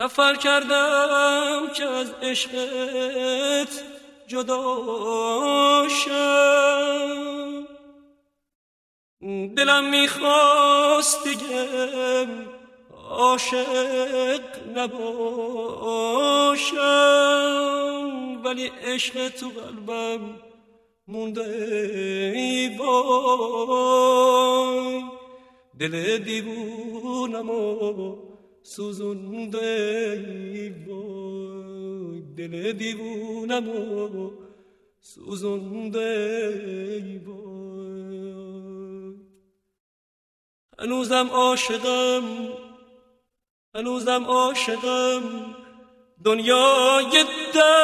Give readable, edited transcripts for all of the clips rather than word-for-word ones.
سفر کردم که از عشقت جدا شم، دلم میخواست دیگه عاشق نباشم، ولی عشق تو قلبم مونده ای وای، دل دیوونمو سوزونده ای وای، دل دیوونمو سوزونده ای وای. هنوزم عاشقم دنیای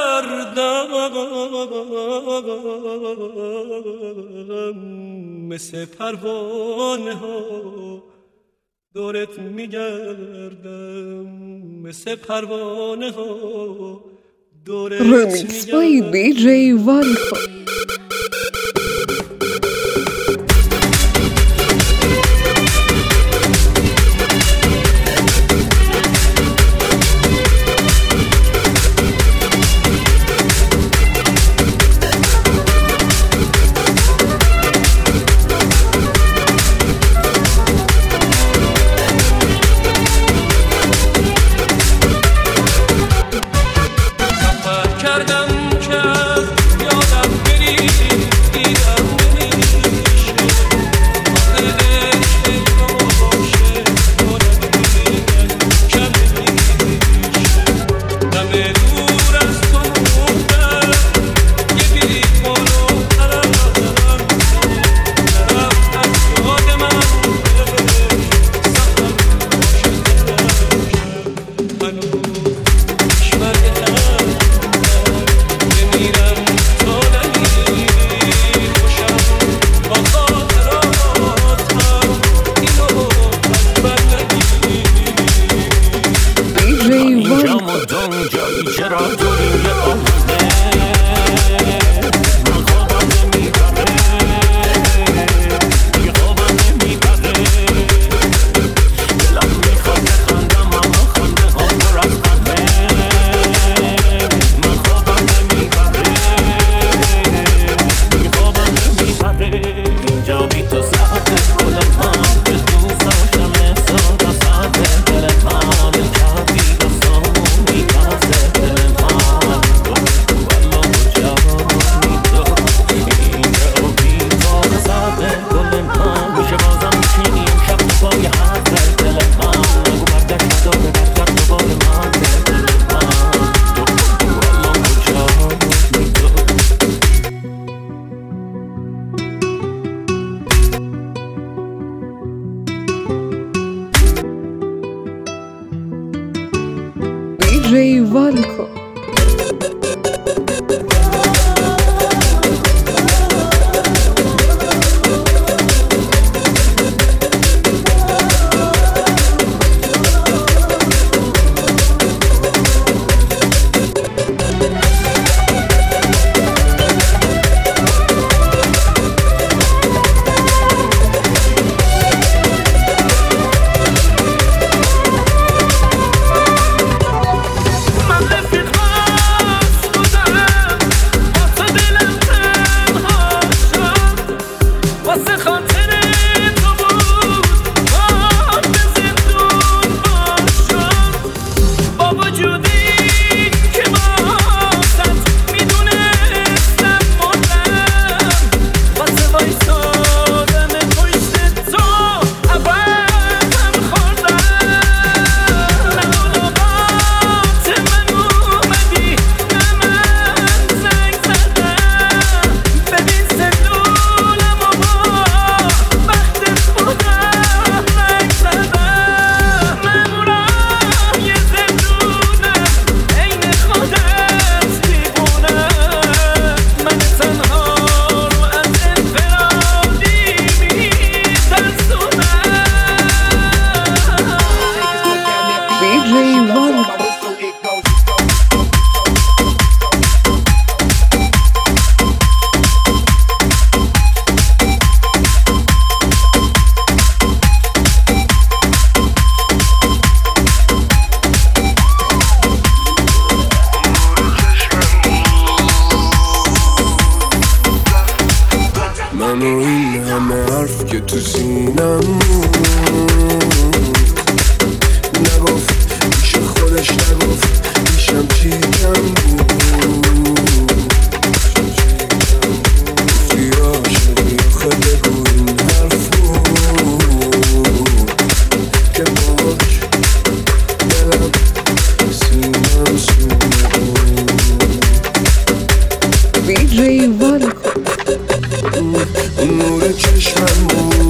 دردم، مثل پروانه ها دورت میگردم، مثل پروانه ها دورت میگردم. Remix by DJ Valho. کردم که یادم این همه حرف که تو سینم نگفت پیش خودش نگفت پیشم چی کم بود گفتی عاشقی آخه بگو این حرف بود که باش دلم سینم سونه بود دیجی والکو نور چشمم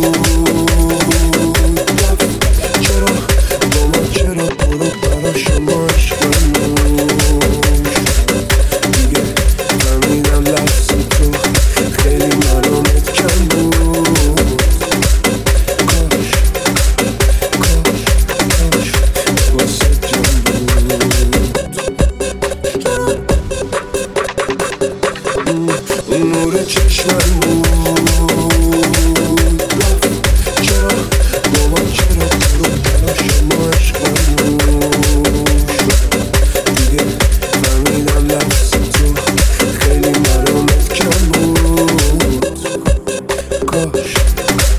بود چرا با ما چرا برو برا شما عشقم دیگه فهمیدم لحظ تو خیلی مرامت کم بود کاش واسه جم بود نور چشمم بود چرا بابا چرا برو برا شما عشقم دیگه فهمیدم لحظ تو خیلی مرامت کم بود کاش